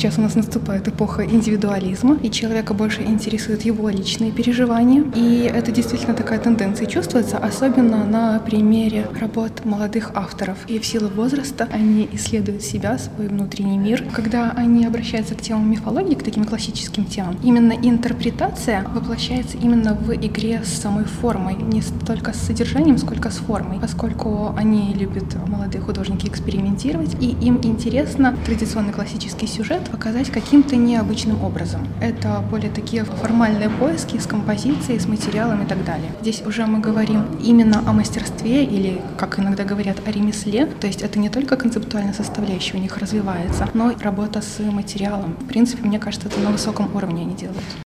сейчас у нас наступает эпоха индивидуализма, и человека больше интересуют его личные переживания. И это действительно такая тенденция чувствуется, особенно на примере работ молодых авторов. И в силу возраста они исследуют себя, свой внутренний мир. Когда они обращаются к темам мифологии, к таким классическим темам, именно интерпретация воплощается именно в игре с самой формой, не столько с содержанием, сколько с формой, поскольку они любят, молодые художники, экспериментировать, и им интересно традиционный классический сюжет показать каким-то необычным образом. Это более такие формальные поиски с композицией, с материалом и так далее. Здесь уже мы говорим именно о мастерстве или, как иногда говорят, о ремесле, то есть это не только концептуальная составляющая у них развивается, но и работа с материалом. В принципе, мне кажется, это на высоком уровне они делают.